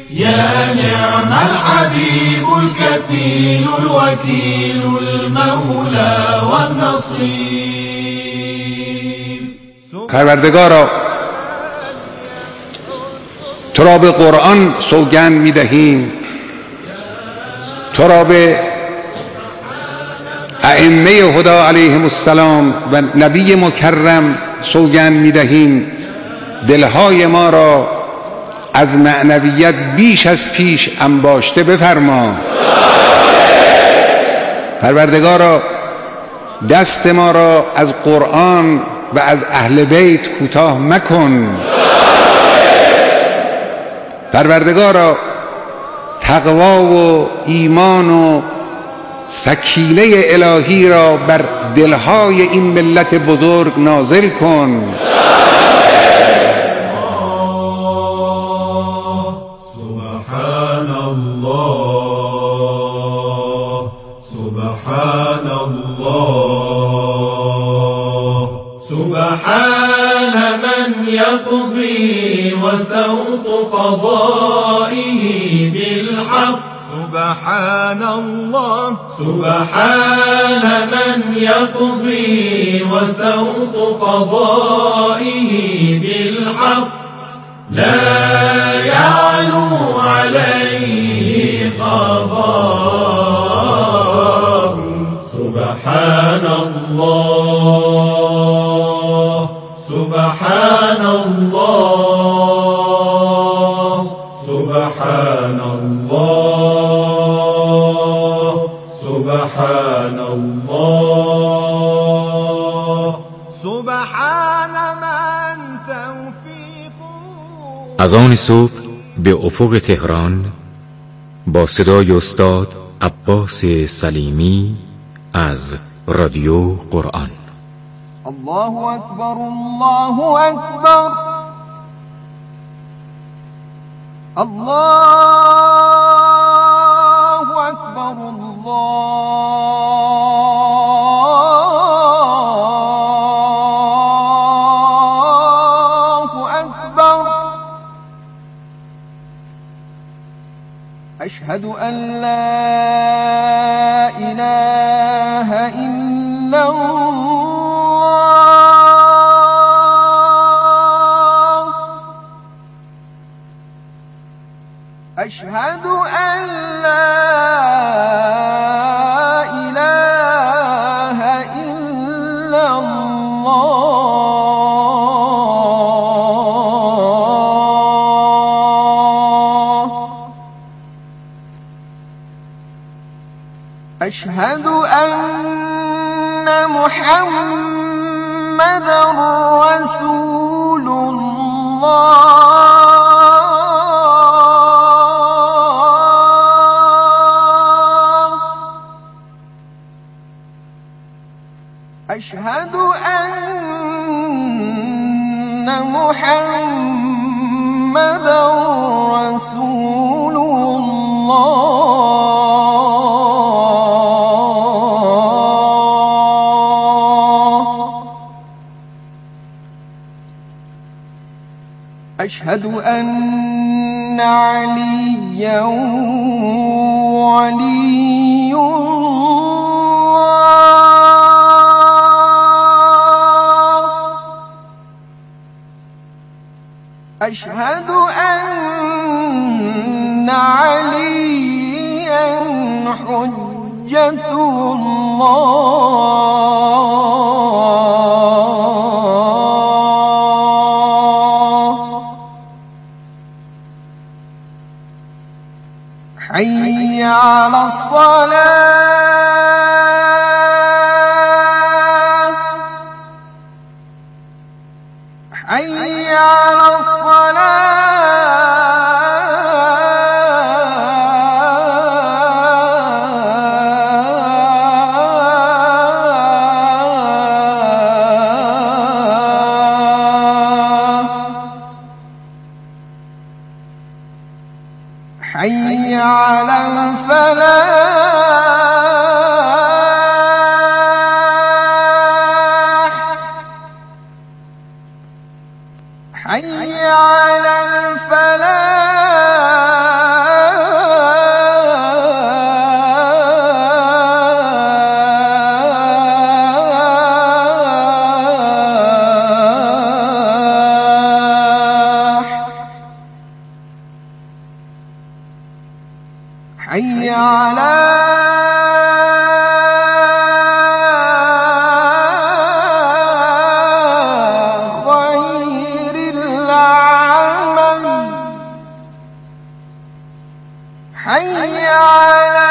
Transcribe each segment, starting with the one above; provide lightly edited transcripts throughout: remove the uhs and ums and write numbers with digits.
يا نعم الحبيب الكفيل الوكيل المولى والنصير. پروردگارا تو را به قرآن سوگند می‌دهیم، تو را به ائمه هدی علیهم السلام و نبی مکرم سوگند می‌دهیم دلهای ما را از معنویت بیش از پیش انباشته بفرما. پروردگارا دست ما را از قرآن و از اهل بیت کوتاه مکن. پروردگارا تقوا و ایمان و سکینه الهی را بر دلهای این ملت بزرگ نازل کن. سبحان الله سبحان الله سبحان من يقضي وسوط قضائه بالحق. سبحان الله سبحان من يقضي وسوط قضائه بالحق لا يعلو عليه قضاء. سبحان الله سبحان الله سبحان الله سبحان الله سبحان من توفیق. از آن صبح به افق تهران با صدای استاد عباس سلیمی از رادیو قرآن. الله اکبر الله اکبر الله اکبر الله اکبر. اشهد ان لا اله الا الله. اشهد ان لا اله الا الله. اشهد ان محمدا رسول الله. اشهد ان محمدا رسول الله. اشهد ان عليا ولي الله. اشهد ان عليا حجة الله. حي على الصلاة حي على حي على الفلاح حي على الفلاح. حي على خير العمل حي على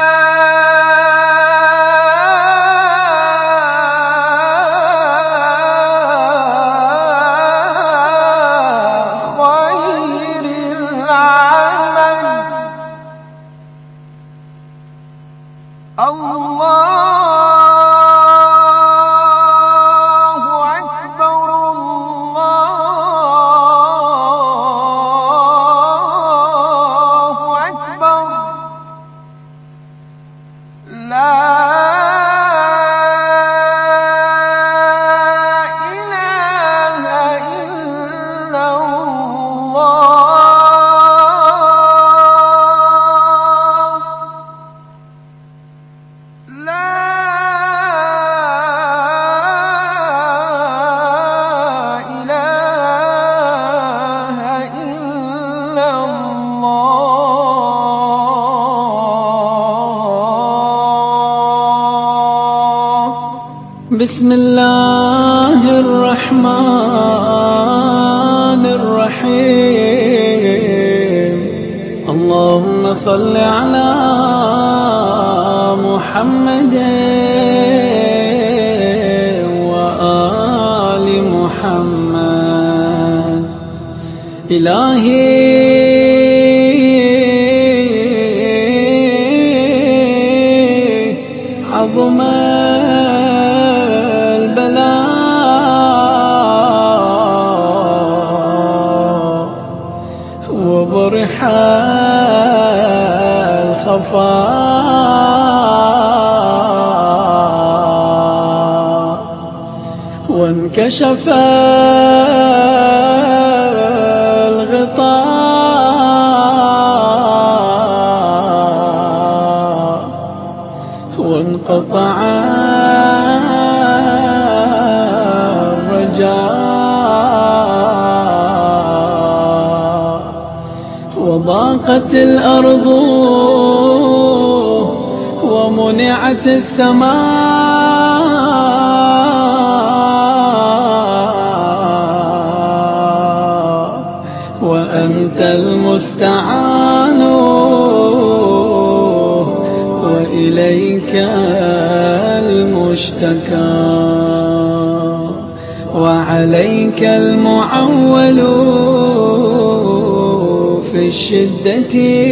بسم الله الرحمن الرحيم اللهم صل على محمد وآل محمد إلهي عظم وبرح الخفاء وانكشف الغطاء وانقطع وضاقت الأرض ومنعت السماء وأنت المستعان وإليك المشتكى وعليك المعول في الشدة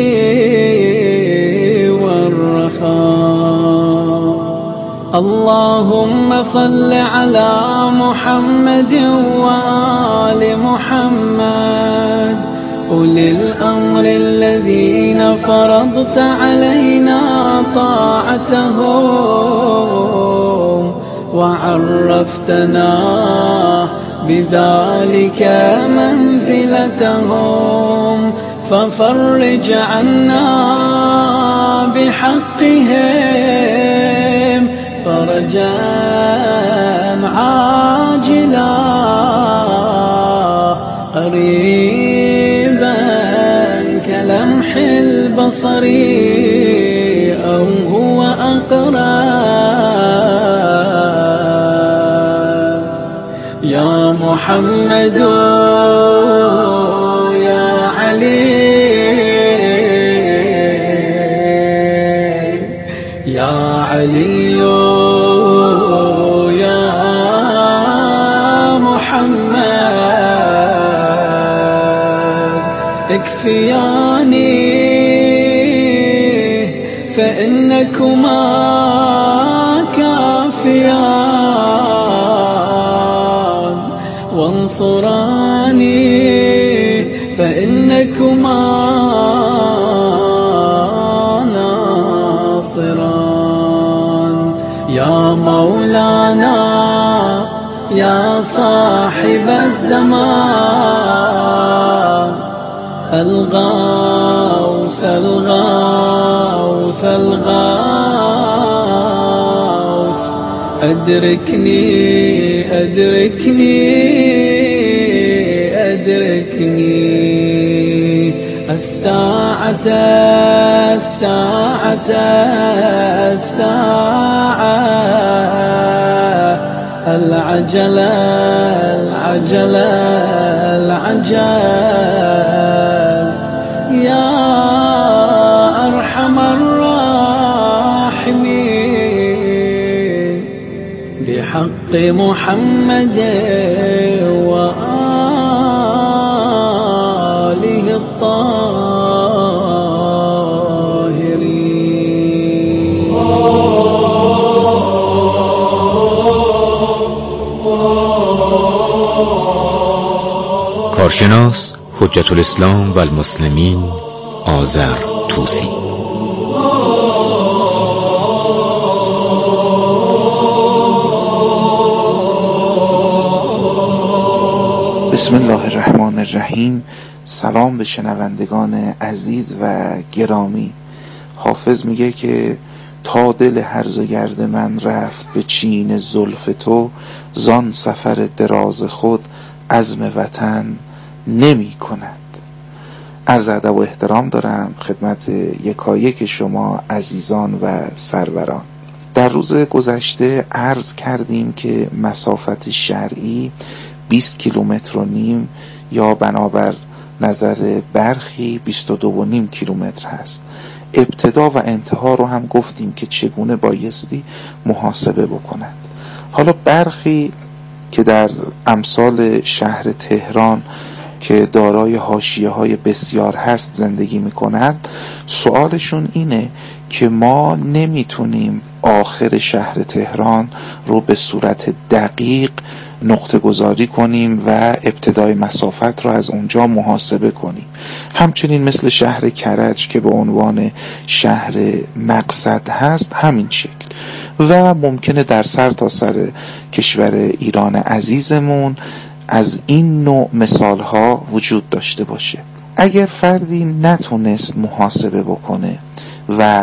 والرخاء اللهم صل على محمد وآل محمد أولي الأمر الذين فرضت علينا طاعتهم وعرفتنا بذلك منزلتهم ففرج عنا بحقهم فرجا عاجلا قريبا كلمح البصر أو هو أقرب يا محمد يا علي يا علي يا محمد اكفياني فإنكما كافيان وانصراني فإنكما ناصران يا مولانا يا صاحب الزمان الغوث الغوث الغوث أدركني أدركني أدركني الساعة الساعة الساعة العجلة العجلة العجل يا أرحم الراحمين بحق محمد وآله الطاهرين. کارشناس حجت الاسلام و المسلمین آذر طوسی. بسم الله الرحمن الرحیم. سلام به شنوندگان عزیز و گرامی. حافظ میگه که تا دل هرزه گرد من رفت به چین زلف تو، زان سفر دراز خود عزم وطن نمی کند. عرض ادب و احترام دارم خدمت یکایک شما عزیزان و سروران. در روز گذشته عرض کردیم که مسافت شرعی 20 کیلومتر و نیم یا بنابر نظر برخی 22.5 کیلومتر هست. ابتدا و انتها رو هم گفتیم که چگونه بایستی محاسبه بکنند. حالا برخی که در امثال شهر تهران که دارای حاشیه‌های بسیار هست زندگی میکنند، سوالشون اینه که ما نمیتونیم آخر شهر تهران رو به صورت دقیق نقطه گذاری کنیم و ابتدای مسافت رو از اونجا محاسبه کنیم. همچنین مثل شهر کرج که به عنوان شهر مقصد هست همین شکل، و ممکنه در سر تا سر کشور ایران عزیزمون از این نوع مثال ها وجود داشته باشه. اگر فردی نتونست محاسبه بکنه و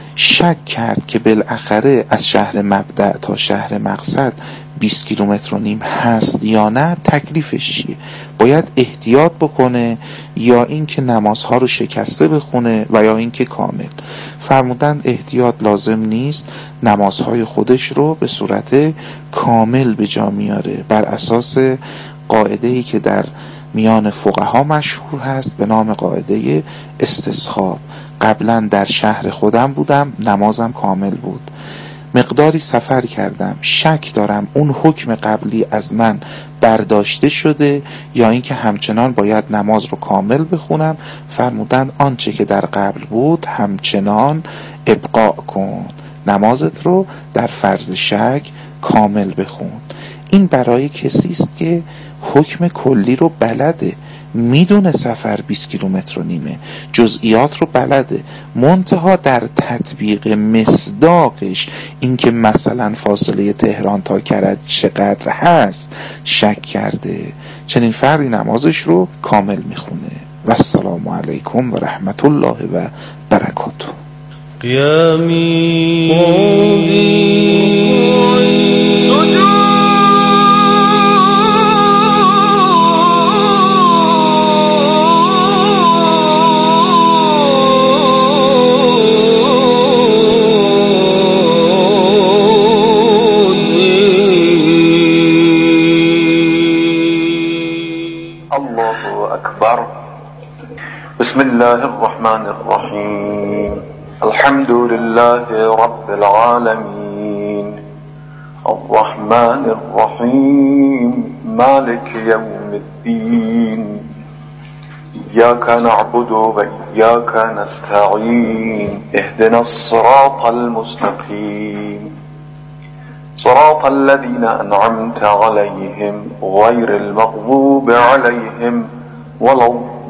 شک کرد که بالاخره از شهر مبدأ تا شهر مقصد 20 کیلومتر و نیم هست یا نه، تکلیفش چیه؟ باید احتیاط بکنه یا اینکه نمازها رو شکسته بخونه و یا اینکه کامل؟ فرمودند احتیاط لازم نیست، نمازهای خودش رو به صورت کامل به جا میاره بر اساس قاعده‌ای که در میان فقها مشهور هست به نام قاعده استصحاب. قبلا در شهر خودم بودم، نمازم کامل بود. مقداری سفر کردم، شک دارم اون حکم قبلی از من برداشته شده یا اینکه همچنان باید نماز رو کامل بخونم. فرمودند آنچه که در قبل بود همچنان ابقاء کن، نمازت رو در فرض شک کامل بخون. این برای کسی است که حکم کلی رو بلده، میدونه سفر 20 کیلومتر و نیمه، جزئیات رو بلده، منتها در تطبیق مصداقش اینکه مثلا فاصله تهران تا کرج چقدر هست شک کرده. چنین فردی نمازش رو کامل میخونه. و السلام علیکم و رحمت الله و برکاته. قیامی بسم الله الرحمن الرحيم. الحمد لله رب العالمين الرحمن الرحيم مالك يوم الدين إياك نعبد وإياك نستعين اهدنا الصراط المستقيم صراط الذين أنعمت عليهم غير المغضوب عليهم ولا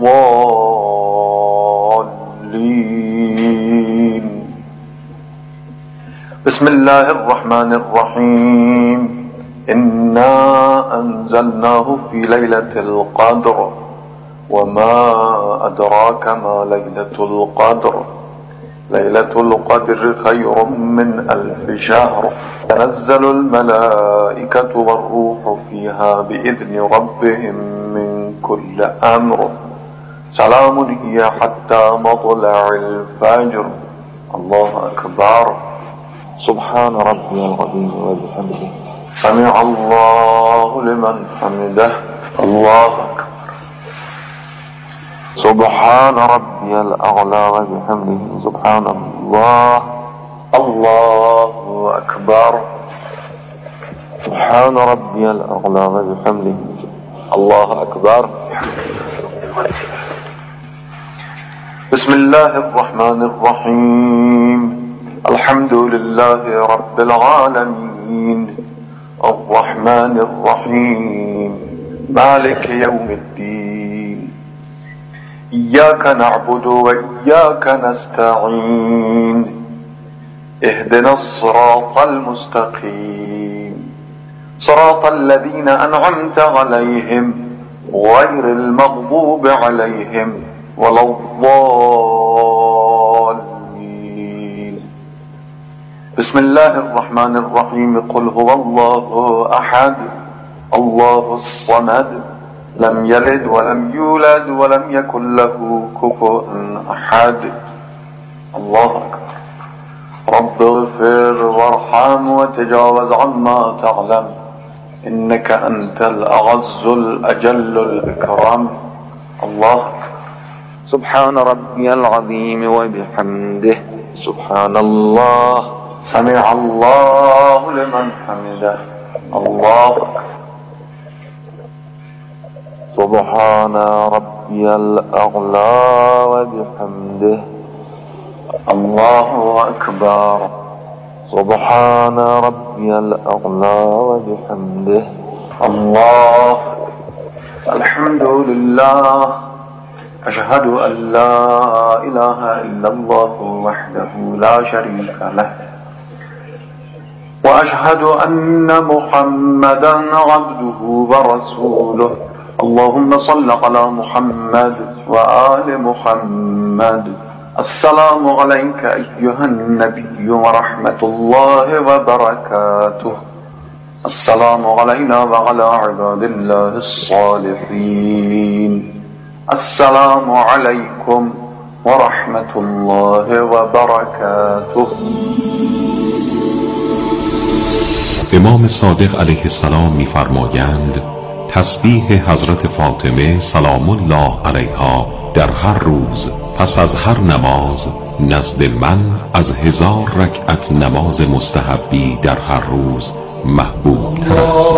الضالين. بسم الله الرحمن الرحيم. إنا أنزلناه في ليلة القدر وما أدراك ما ليلة القدر ليلة القدر خير من 1000 شهر تنزل الملائكة والروح فيها بإذن ربهم من كل أمر سلام هي حتى مطلع الفجر. الله أكبر. سبحان ربي العظيم وبحمده. سمع الله لمن حمده. الله أكبر. سبحان ربي الأعلى وبحمده. سبحان الله. الله أكبر. سبحان ربي الأعلى وبحمده. الله أكبر. بسم الله الرحمن الرحيم. الحمد لله رب العالمين الرحمن الرحيم مالك يوم الدين. إياك نعبد وإياك نستعين. اهدنا الصراط المستقيم صراط الذين أنعمت عليهم غير المغضوب عليهم ولا الضالين. بسم الله الرحمن الرحيم. قل هو الله أحد الله الصمد لم يلد ولم يولد ولم يكن له كفوا أحد. الله أكبر. رب اغفر وارحم وتجاوز عما تعلم إنك أنت الأعز الأجل الأكرم. الله أكبر. سبحان ربي العظيم وبحمده. سبحان الله. سمع الله لمن حمده. الله أكبر. سبحان ربي الأعلى وبحمده. الله أكبر. سبحان ربي الأعلى وبحمده. الله. الحمد لله. أشهد أن لا إله إلا الله وحده لا شريك له وأشهد أن محمدا عبده ورسوله. اللهم صل على محمد وآل محمد. السلام عليك أيها النبي ورحمة الله وبركاته. السلام علينا وعلى عباد الله الصالحين. السلام عليكم ورحمة الله وبركاته. امام صادق علیه السلام می‌فرمایند تسبیح حضرت فاطمه سلام الله علیها در هر روز پس از هر نماز نزد من از 1000 رکعت نماز مستحبی در هر روز محبوب تر است.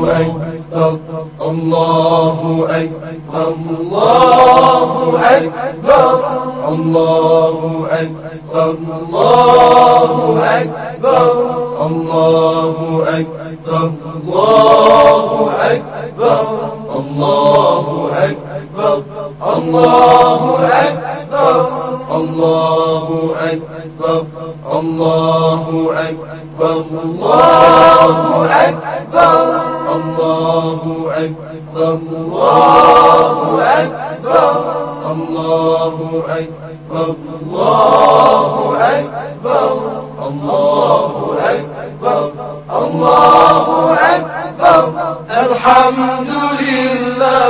الله أكبر الله أكبر الله أكبر الله أكبر الله أكبر الله أكبر الله أكبر الله أكبر الله أكبر الله أكبر الله أكبر الله أكبر الله أكبر الله أكبر الله أكبر الله أكبر الله أكبر. الحمد لله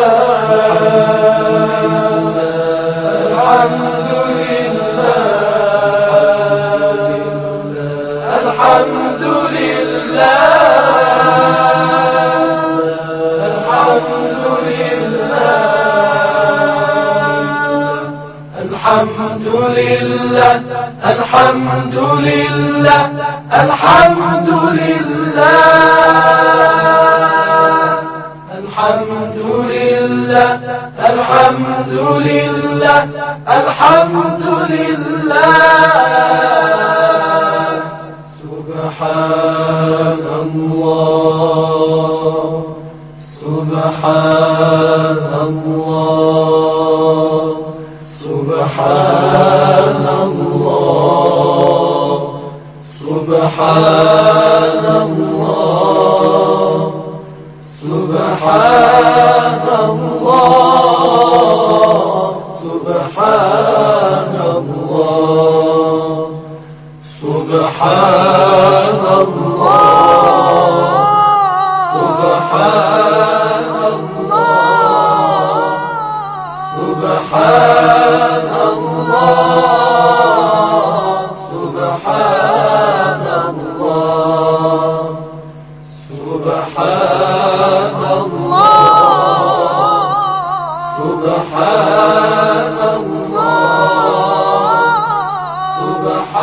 الحمد لله الحمد لله الحمد لله الحمد لله الحمد لله الحمد لله الحمد لله الحمد لله. سبحان الله سبحان الله سبحان الله سبحان الله سبحان الله سبحان الله سبحان الله سبحان الله سبحان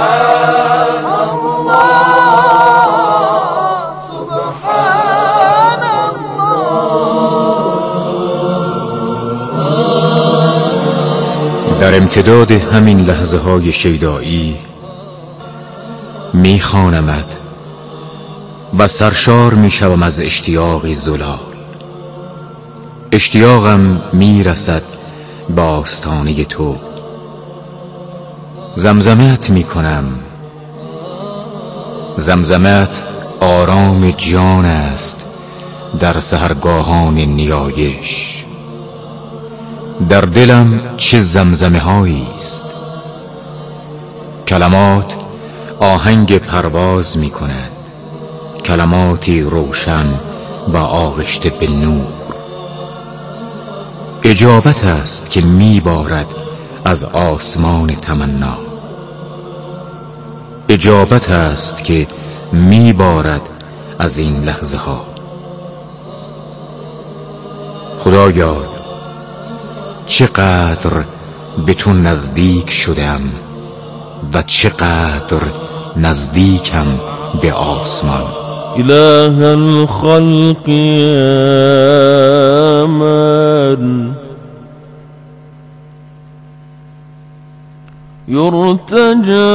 سبحان الله سبحان الله. در امتداد همین لحظه های شیدایی میخوانمت و سرشار میشوم از اشتیاقی زلال. اشتیاقم میرسد به آستانه تو. زمزمت میکنم. زمزمت آرام جان است در سحرگاهان نیایش. در دلم چه زمزمه هایی است. کلمات آهنگ پرواز میکند، کلماتی روشن و آغشته به نور. اجابت است که میبارد از آسمان تمنا. اجابت است که میبارد از این لحظه ها. خدایا چقدر به تو نزدیک شدم و چقدر نزدیکم به آسمان. إله الخلق يا من يرتجى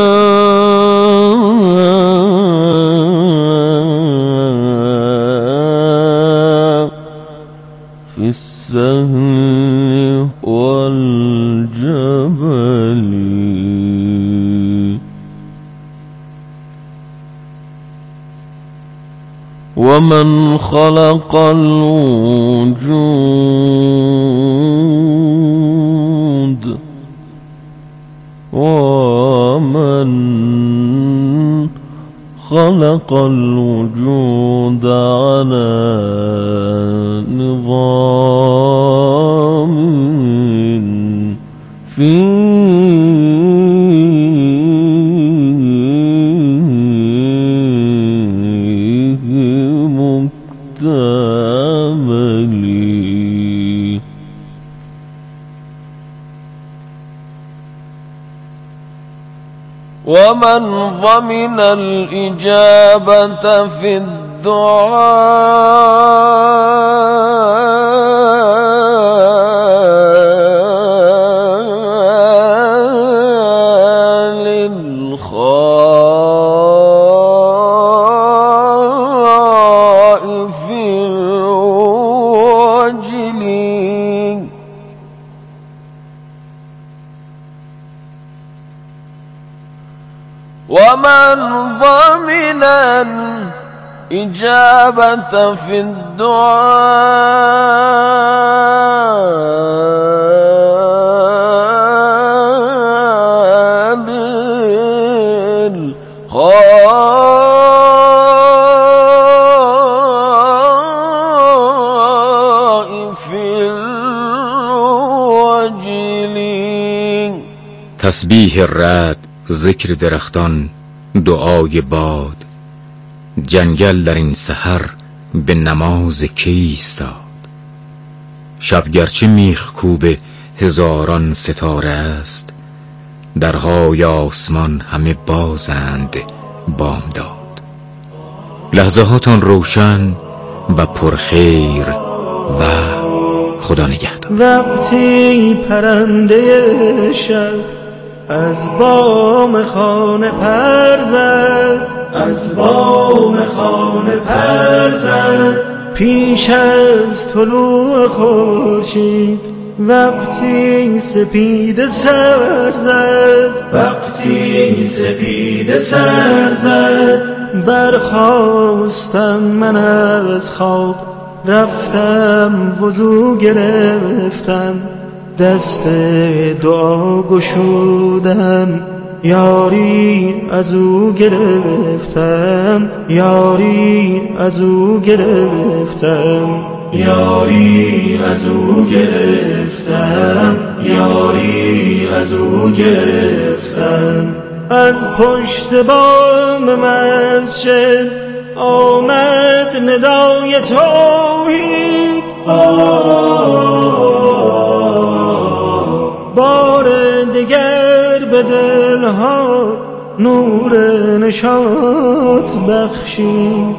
في السهل والجبل ومن خلق الوجود ومن خلق الوجود على نظام مكتمل. ومن ضمن الإجابة في الدعاء للخائف الوجل ومن ضمن الإجابة في الدعاء للخائف الوجل. تسبیح رعد، ذکر درختان، دعای باد، جنگل در این سحر به نماز کی ایستاد. شب گرچه میخ کوب هزاران ستاره است، درهای آسمان همه بازند بامداد. لحظهاتان روشن و پرخیر و خدا نگهدار. وقتی پرنده شب از بام خانه پر زد، از بام خانه پر زد، پیش از طلوع خورشید وقتی سپیده سر زد، وقتی سپیده سر زد، برخاستم من از خواب، رفتم وضو گرفتم، دست دعا گشودم، یاری از او گرفتم، یاری از او گرفتم، یاری از او گرفتم، یاری از او گرفتم. از پشت بام مسجد آمد ندای توحید، بار دیگر به دلها نور نشاط بخشید.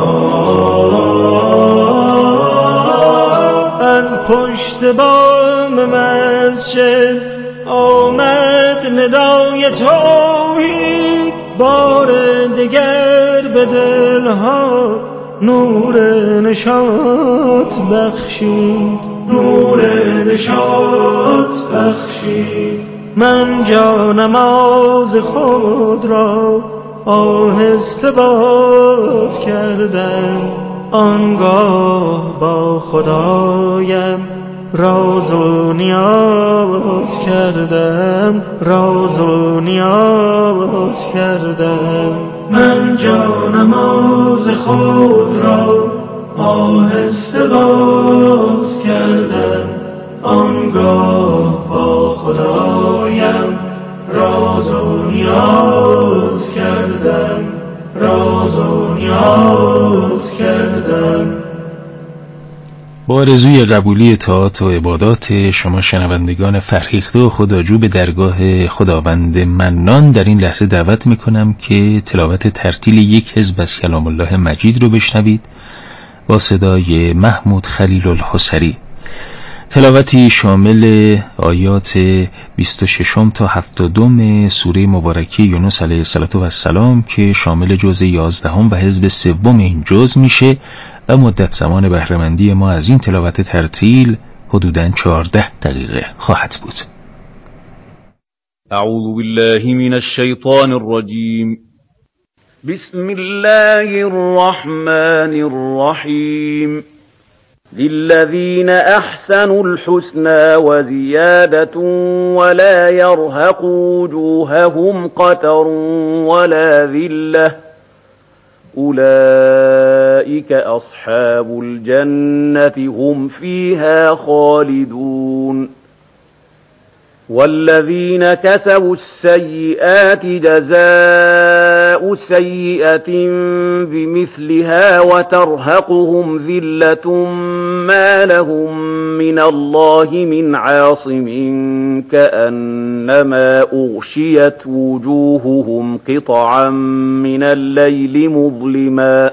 از پشت بام مسجد آمد ندای توحید، بار دیگر به دلها نور نشاط بخشید، نور نشاط بخشید. من جا نماز خود را آهسته باز کردم، آنگاه با خدایم راز و نیاز کردم، راز و نیاز کردم. من جا نماز خود را آهسته باز کردم، آنگاه با خدایم راز و نیاز کردم، راز و نیاز کردم. با آرزوی قبولی طاعات و عبادات شما شنوندگان فرهیخته و خداجو به درگاه خداوند منان در این لحظه دعوت میکنم که تلاوت ترتیل یک حزب از کلام الله مجید رو بشنوید با صدای محمود خلیل الحسری. تلاوتی شامل آیات 26 تا 72 سوره مبارکه یونس علیه السلام که شامل جزء 11 و حزب سوم این جزء میشه و مدت زمان بهره‌مندی ما از این تلاوت ترتیل حدوداً 14 دقیقه خواهد بود. اعوذ بالله من الشیطان الرجیم. بسم الله الرحمن الرحیم. للذين أحسنوا الحسنى وزيادة ولا يرهق وجوههم قتر ولا ذلة أولئك أصحاب الجنة هم فيها خالدون. والذين كسبوا السيئات جزاء سيئة بمثلها وترهقهم ذلة ما لهم من الله من عاصم كأنما أغشيت وجوههم قطعا من الليل مظلما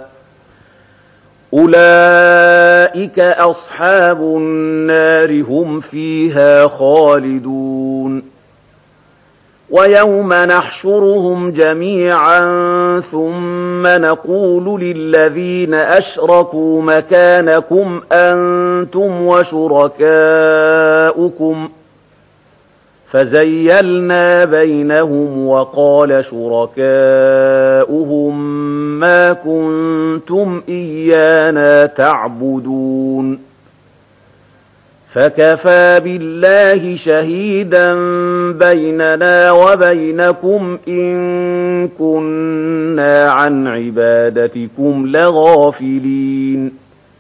أولئك أصحاب النار هم فيها خالدون. ويوم نحشرهم جميعا ثم نقول للذين أشركوا مكانكم أنتم وشركاؤكم فزيلنا بينهم وقال شركاؤهم ما كنتم إيانا تعبدون فكفى بالله شهيدا بيننا وبينكم إن كنا عن عبادتكم لغافلين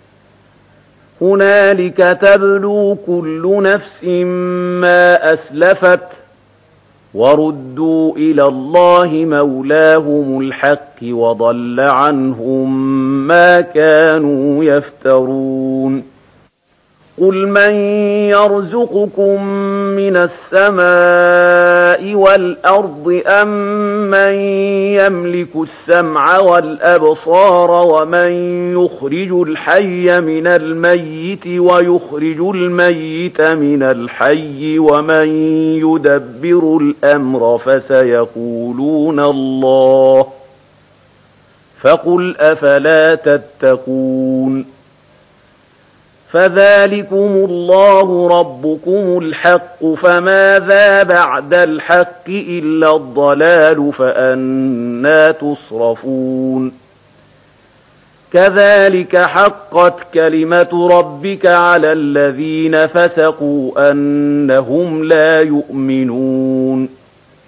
هنالك تبلو كل نفس ما أسلفت وردوا إلى الله مولاهم الحق وضل عنهم ما كانوا يفترون قل من يرزقكم من السماء والأرض أم من يملك السمع والأبصار ومن يخرج الحي من الميت ويخرج الميت من الحي ومن يدبر الأمر فسيقولون الله فقل أفلا تتقون فذلكم الله ربكم الحق فماذا بعد الحق إلا الضلال فأنى تصرفون كذلك حقت كلمة ربك على الذين فسقوا أنهم لا يؤمنون